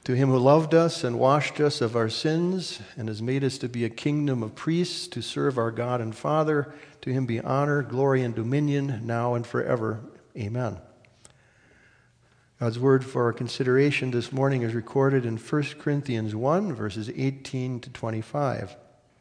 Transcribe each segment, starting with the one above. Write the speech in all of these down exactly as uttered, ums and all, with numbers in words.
To him who loved us and washed us of our sins and has made us to be a kingdom of priests to serve our God and Father, to him be honor, glory, and dominion now and forever. Amen. God's word for our consideration this morning is recorded in First Corinthians one, verses eighteen to twenty-five.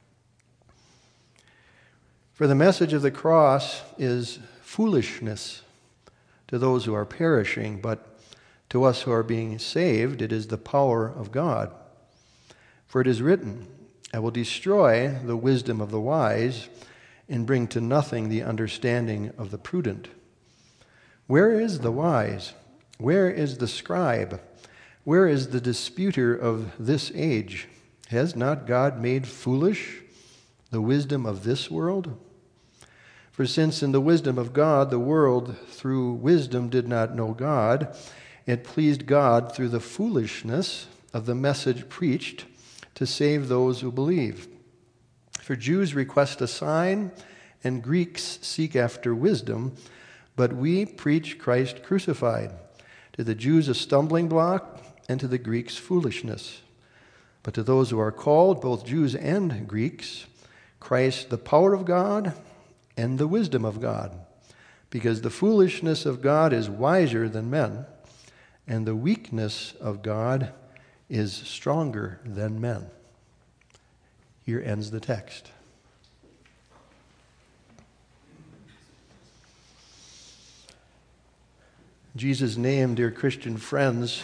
For the message of the cross is foolishness to those who are perishing, but to us who are being saved, it is the power of God. For it is written, I will destroy the wisdom of the wise and bring to nothing the understanding of the prudent. Where is the wise? Where is the scribe? Where is the disputer of this age? Has not God made foolish the wisdom of this world? For since in the wisdom of God the world through wisdom did not know God, it pleased God through the foolishness of the message preached to save those who believe. For Jews request a sign, and Greeks seek after wisdom, but we preach Christ crucified. To the Jews a stumbling block, and to the Greeks foolishness. But to those who are called, both Jews and Greeks, Christ the power of God and the wisdom of God. Because the foolishness of God is wiser than men, and the weakness of God is stronger than men. Here ends the text. In Jesus' name, dear Christian friends,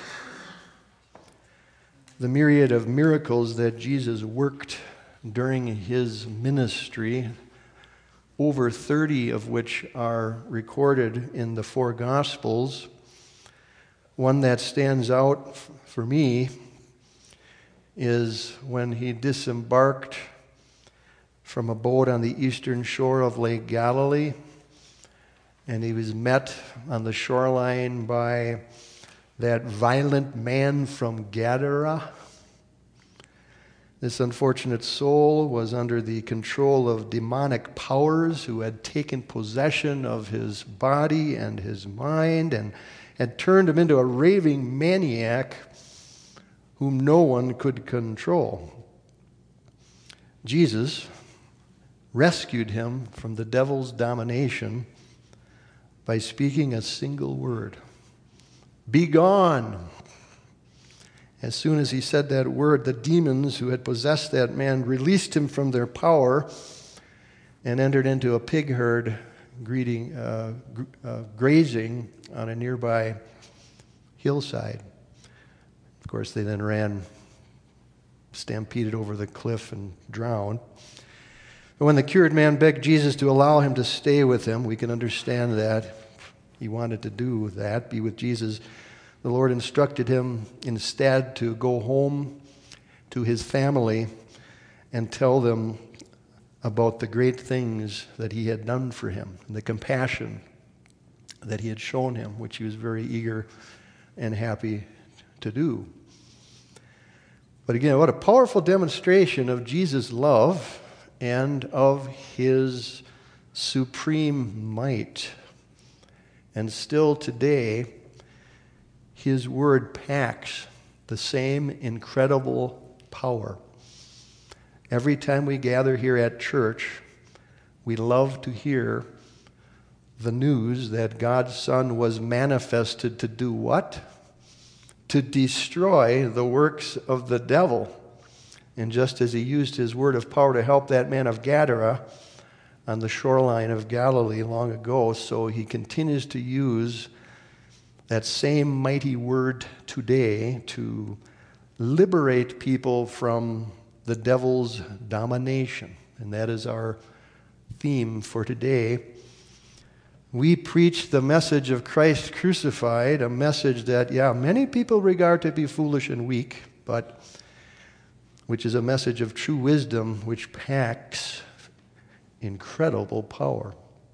the myriad of miracles that Jesus worked during his ministry, over thirty of which are recorded in the four Gospels. One that stands out for me is when he disembarked from a boat on the eastern shore of Lake Galilee, and he was met on the shoreline by that violent man from Gadara. This unfortunate soul was under the control of demonic powers who had taken possession of his body and his mind and had turned him into a raving maniac whom no one could control. Jesus rescued him from the devil's domination by speaking a single word, "Be gone." As soon as he said that word, the demons who had possessed that man released him from their power and entered into a pig herd greeting, uh, gr- uh, grazing on a nearby hillside. Of course, they then ran, stampeded over the cliff and drowned. But when the cured man begged Jesus to allow him to stay with him, we can understand that. He wanted to do that, be with Jesus. The Lord instructed him instead to go home to his family and tell them about the great things that he had done for him, and the compassion that he had shown him, which he was very eager and happy to do. But again, what a powerful demonstration of Jesus' love and of his supreme might. And still today, his word packs the same incredible power. Every time we gather here at church, we love to hear the news that God's Son was manifested to do what? To destroy the works of the devil. And just as he used his word of power to help that man of Gadara on the shoreline of Galilee long ago, so he continues to use that same mighty word today to liberate people from the devil's domination. And that is our theme for today. We preach the message of Christ crucified, a message that, yeah, many people regard to be foolish and weak, but which is a message of true wisdom which packs incredible power.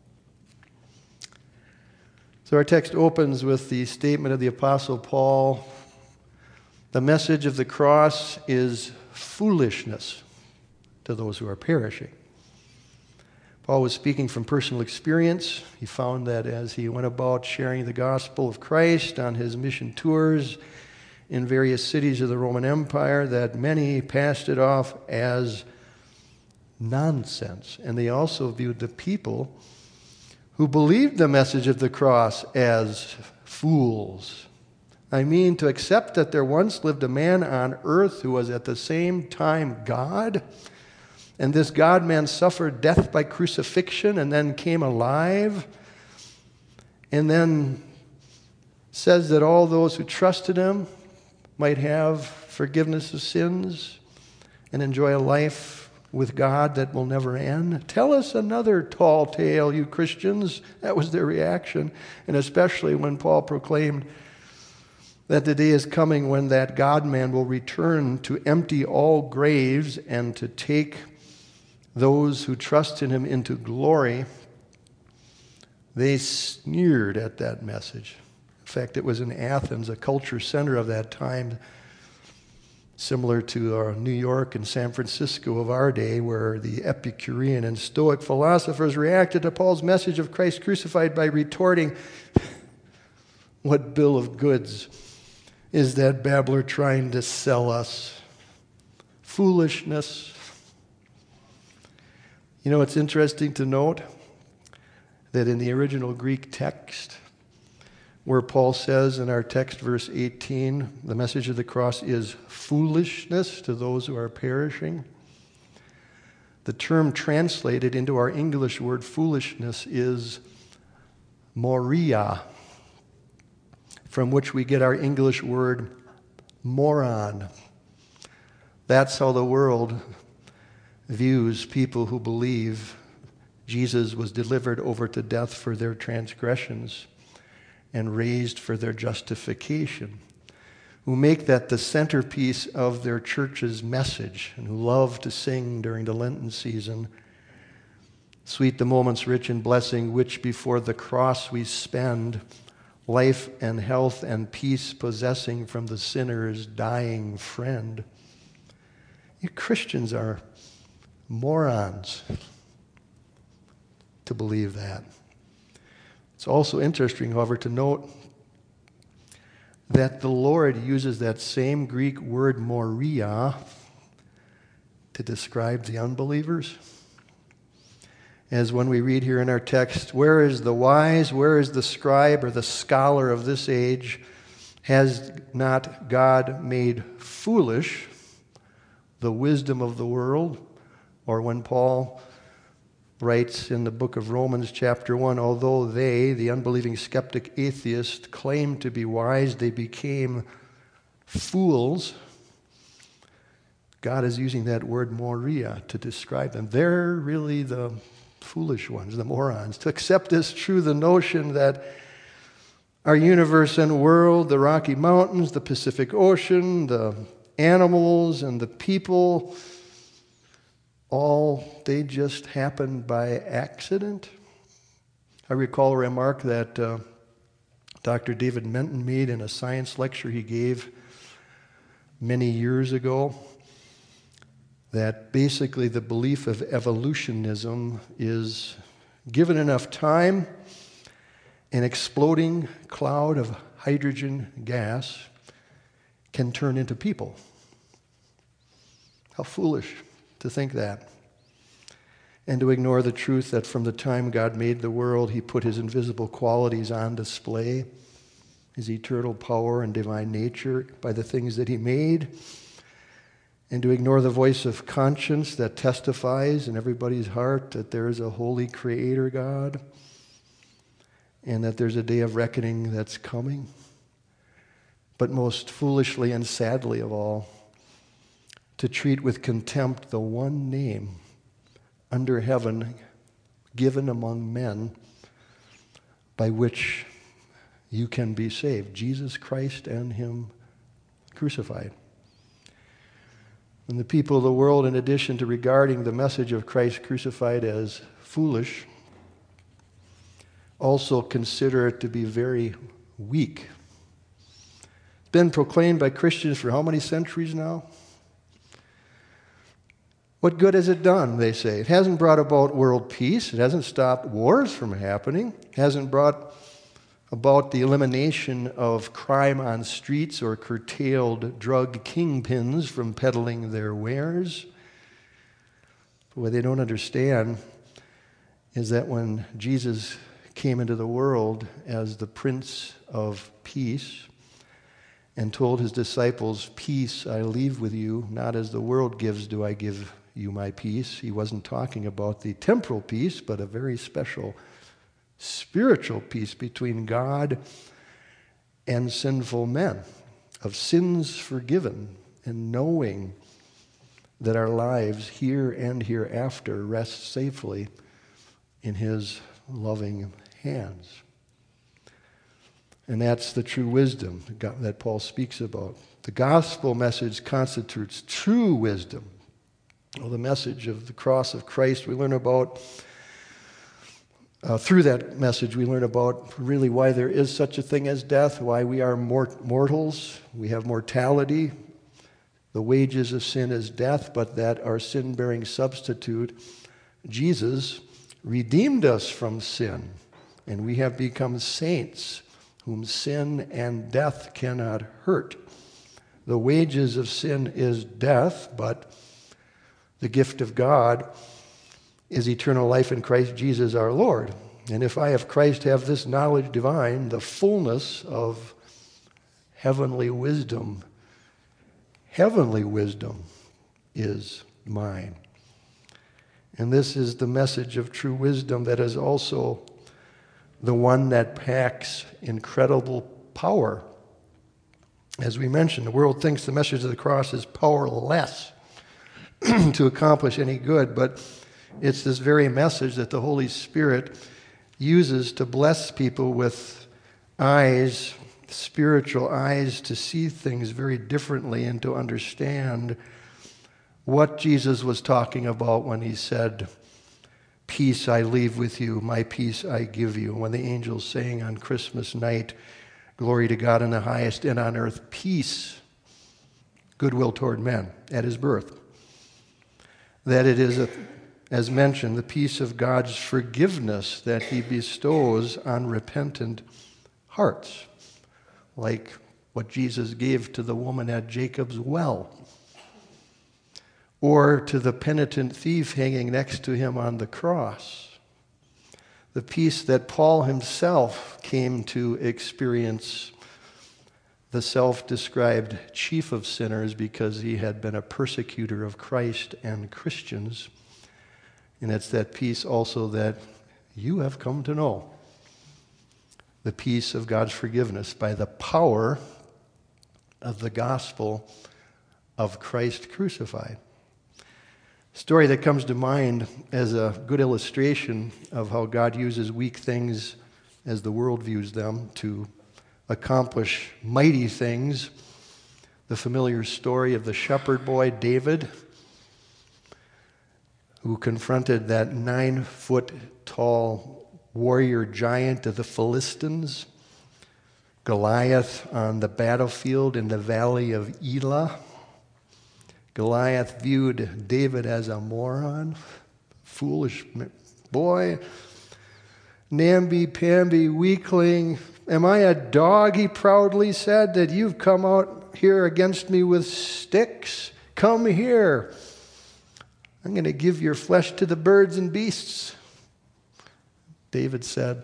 So our text opens with the statement of the Apostle Paul. The message of the cross is foolishness to those who are perishing. Paul was speaking from personal experience. He found that as he went about sharing the gospel of Christ on his mission tours in various cities of the Roman Empire that many passed it off as nonsense. And they also viewed the people who believed the message of the cross as fools. I mean, to accept that there once lived a man on earth who was at the same time God, and this God-man suffered death by crucifixion and then came alive, and then says that all those who trusted him might have forgiveness of sins and enjoy a life with God that will never end. Tell us another tall tale, you Christians. That was their reaction, and especially when Paul proclaimed that the day is coming when that God-man will return to empty all graves and to take those who trust in him into glory. They sneered at that message. In fact, it was in Athens, a culture center of that time, similar to uh, New York and San Francisco of our day, where the Epicurean and Stoic philosophers reacted to Paul's message of Christ crucified by retorting, "What bill of goods is that babbler trying to sell us? Foolishness." You know, it's interesting to note that in the original Greek text, where Paul says in our text, verse eighteen, the message of the cross is foolishness to those who are perishing. The term translated into our English word foolishness is moria, from which we get our English word moron. That's how the world views people who believe Jesus was delivered over to death for their transgressions and raised for their justification, who make that the centerpiece of their church's message, and who love to sing during the Lenten season, "Sweet the moments rich in blessing, which before the cross we spend, life and health and peace possessing from the sinner's dying friend." You Christians are morons to believe that. It's also interesting, however, to note that the Lord uses that same Greek word moria to describe the unbelievers. As when we read here in our text, "Where is the wise, where is the scribe or the scholar of this age? Has not God made foolish the wisdom of the world?" Or when Paul writes in the book of Romans chapter one, "Although they, the unbelieving skeptic atheist, claimed to be wise, they became fools." God is using that word moria to describe them. They're really the foolish ones, the morons. To accept as true the notion that our universe and world, the Rocky Mountains, the Pacific Ocean, the animals, and the people, all, they just happened by accident. I recall a remark that uh, Doctor David Menton made in a science lecture he gave many years ago, that basically the belief of evolutionism is, given enough time, an exploding cloud of hydrogen gas can turn into people. How foolish to think that. And to ignore the truth that from the time God made the world, he put his invisible qualities on display, his eternal power and divine nature by the things that he made. And to ignore the voice of conscience that testifies in everybody's heart that there is a holy creator God and that there's a day of reckoning that's coming. But most foolishly and sadly of all, to treat with contempt the one name under heaven given among men by which you can be saved, Jesus Christ and him crucified. And the people of the world, in addition to regarding the message of Christ crucified as foolish, also consider it to be very weak. It's been proclaimed by Christians for how many centuries now? What good has it done, they say? It hasn't brought about world peace. It hasn't stopped wars from happening. It hasn't brought about the elimination of crime on streets or curtailed drug kingpins from peddling their wares. But what they don't understand is that when Jesus came into the world as the Prince of Peace and told his disciples, "Peace I leave with you, not as the world gives do I give you my peace," he wasn't talking about the temporal peace, but a very special spiritual peace between God and sinful men, of sins forgiven and knowing that our lives here and hereafter rest safely in his loving hands. And that's the true wisdom that Paul speaks about. The gospel message constitutes true wisdom. Well, the message of the cross of Christ we learn about, uh, through that message we learn about really why there is such a thing as death, why we are mort- mortals, we have mortality. The wages of sin is death, but that our sin-bearing substitute, Jesus, redeemed us from sin, and we have become saints whom sin and death cannot hurt. The wages of sin is death, but the gift of God is eternal life in Christ Jesus our Lord. And if I have Christ, have this knowledge divine, the fullness of heavenly wisdom, heavenly wisdom is mine. And this is the message of true wisdom that is also the one that packs incredible power. As we mentioned, the world thinks the message of the cross is powerless to accomplish any good, but it's this very message that the Holy Spirit uses to bless people with eyes, spiritual eyes, to see things very differently and to understand what Jesus was talking about when he said, "Peace I leave with you, my peace I give you." When the angels sang on Christmas night, "Glory to God in the highest, and on earth peace, goodwill toward men," at his birth. That it is, a, as mentioned, the peace of God's forgiveness that he bestows on repentant hearts, like what Jesus gave to the woman at Jacob's well, or to the penitent thief hanging next to him on the cross. The peace that Paul himself came to experience, the self-described chief of sinners, because he had been a persecutor of Christ and Christians. And it's that peace also that you have come to know. The peace of God's forgiveness by the power of the gospel of Christ crucified. Story that comes to mind as a good illustration of how God uses weak things as the world views them to accomplish mighty things. The familiar story of the shepherd boy David, who confronted that nine-foot-tall warrior giant of the Philistines, Goliath, on the battlefield in the valley of Elah. Goliath viewed David as a moron, foolish boy, namby-pamby weakling. "Am I a dog," he proudly said, "that you've come out here against me with sticks? Come here. I'm going to give your flesh to the birds and beasts." David said,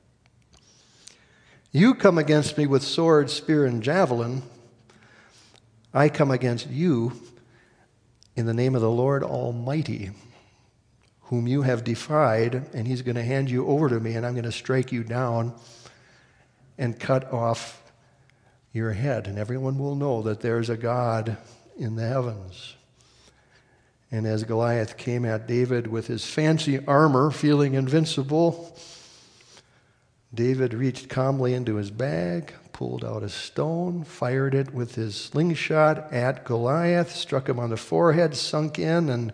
"You come against me with sword, spear, and javelin. I come against you in the name of the Lord Almighty, whom you have defied, and he's going to hand you over to me, and I'm going to strike you down and cut off your head. And everyone will know that there's a God in the heavens." And as Goliath came at David with his fancy armor, feeling invincible, David reached calmly into his bag, pulled out a stone, fired it with his slingshot at Goliath, struck him on the forehead, sunk in, and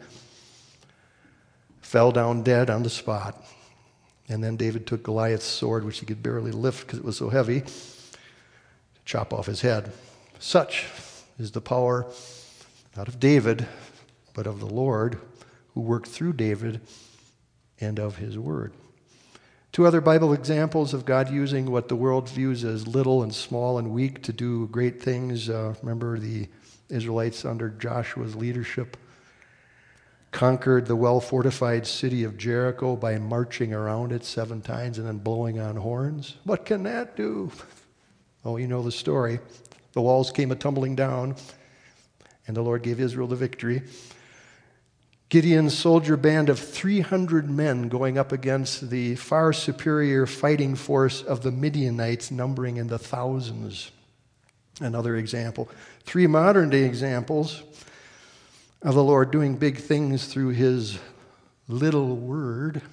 fell down dead on the spot. And then David took Goliath's sword, which he could barely lift because it was so heavy, to chop off his head. Such is the power, not of David, but of the Lord, who worked through David, and of his word. Two other Bible examples of God using what the world views as little and small and weak to do great things. Uh, remember the Israelites under Joshua's leadership conquered the well-fortified city of Jericho by marching around it seven times and then blowing on horns. What can that do? Oh, you know the story. The walls came a-tumbling down, and the Lord gave Israel the victory. Gideon's soldier band of three hundred men going up against the far superior fighting force of the Midianites, numbering in the thousands. Another example. Three modern-day examples of the Lord doing big things through his little word.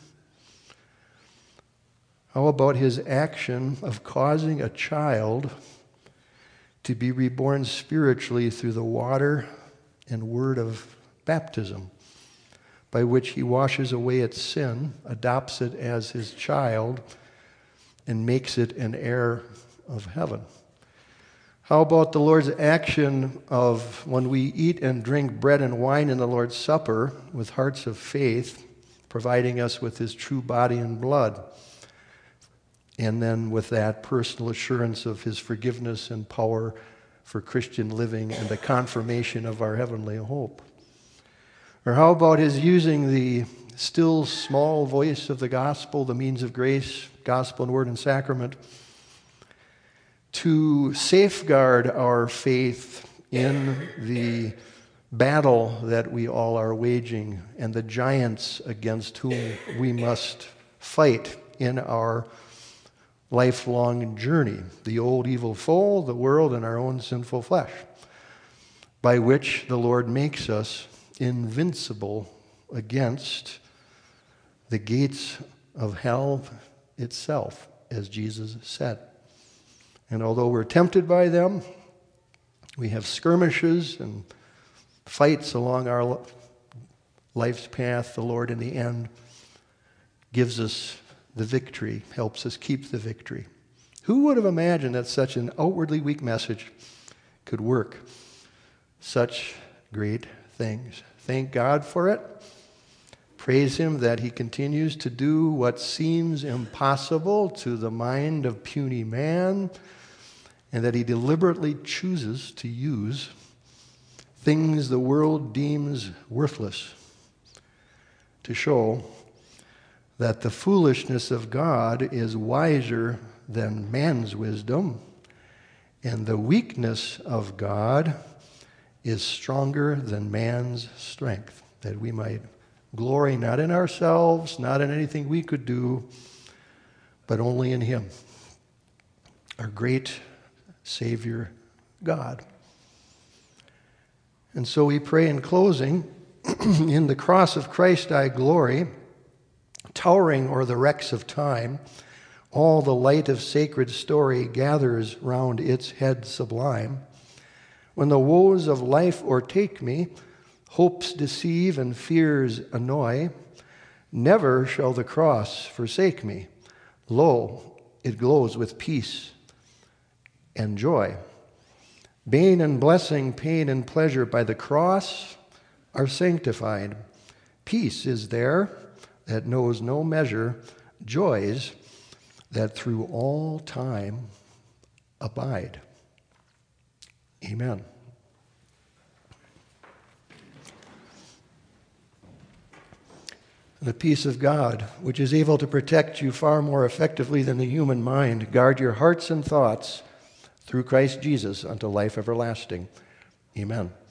How about his action of causing a child to be reborn spiritually through the water and word of baptism, by which he washes away its sin, adopts it as his child, and makes it an heir of heaven? How about the Lord's action of when we eat and drink bread and wine in the Lord's Supper with hearts of faith, providing us with his true body and blood, and then with that personal assurance of his forgiveness and power for Christian living and the confirmation of our heavenly hope? Or how about his using the still small voice of the gospel, the means of grace, gospel and word and sacrament, to safeguard our faith in the battle that we all are waging and the giants against whom we must fight in our lifelong journey, the old evil foe, the world, and our own sinful flesh, by which the Lord makes us invincible against the gates of hell itself, as Jesus said. And although we're tempted by them, we have skirmishes and fights along our life's path, the Lord in the end gives us the victory, helps us keep the victory. Who would have imagined that such an outwardly weak message could work such great things? Thank God for it. Praise him that he continues to do what seems impossible to the mind of puny man, and that he deliberately chooses to use things the world deems worthless to show that the foolishness of God is wiser than man's wisdom, and the weakness of God is stronger than man's strength, that we might glory not in ourselves, not in anything we could do, but only in him, our great Savior God. And so we pray in closing, in the cross of Christ I glory, towering o'er the wrecks of time, all the light of sacred story gathers round its head sublime. When the woes of life o'ertake me, hopes deceive and fears annoy, never shall the cross forsake me. Lo, it glows with peace and joy. Bane and blessing, pain and pleasure by the cross are sanctified. Peace is there that knows no measure, joys that through all time abide. Amen. The peace of God, which is able to protect you far more effectively than the human mind, guard your hearts and thoughts through Christ Jesus unto life everlasting. Amen.